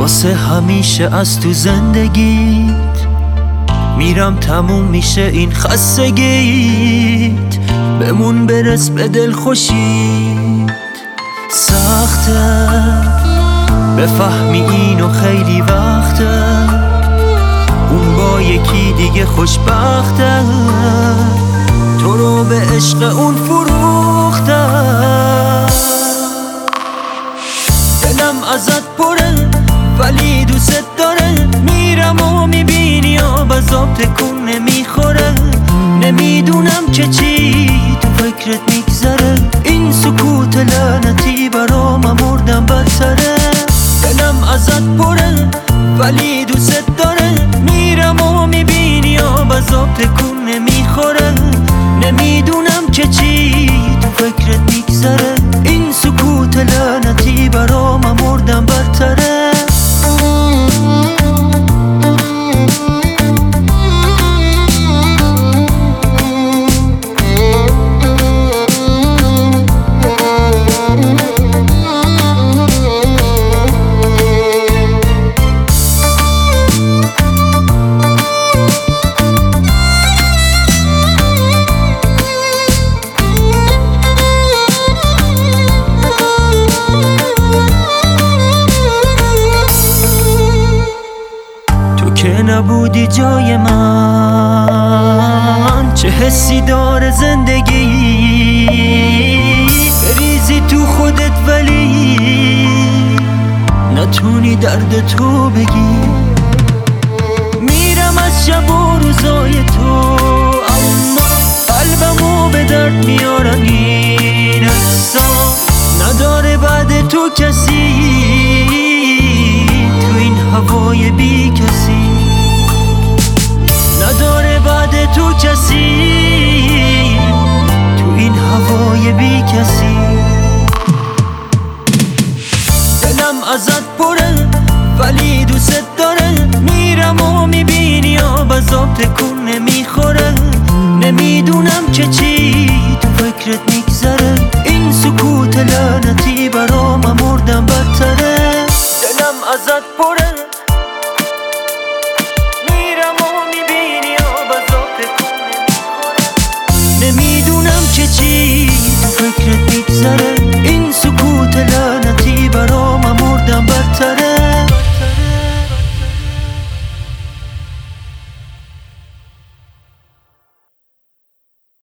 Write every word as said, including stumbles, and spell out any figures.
واسه همیشه از تو زندگیت میرم، تموم میشه این خستگیت، بمون برس به دل خوشید. سخته بفهمی اینو خیلی وقته، اون با یکی دیگه خوشبخته، تو رو به عشق اون فروخته. دلم ازت پره ولی دوست داره، میرم و میبینی آب از آب تکون نمیخوره. نمیدونم که چی تو فکرت میگذره، این سکوت لعنتی برام مردم بدتره. دلم ازت پره ولی دوست داره، میرم و میبینی آب از آب تکون نمیخوره. نمیدونم که چی تو فکرت میگذره، این سکوت لعنتی برام مردم بدتره. که نبودی جای من، چه حسی داره زندگی، بریزی تو خودت ولی نتونی درد تو بگی. میرم از شب و روزای تو، اما قلبمو به درد میارن این احسان. نداره بعد تو کسی تو این هوای بی کسی، نداره بعد تو کسی تو این هوای بی کسی. دلم ازت پره ولی دوست داره، میرم و میبینی آب از آب تکون نمیخوره. نمیدونم که چی تو فکرت میگذره، این سکوت لعنتی برام مردم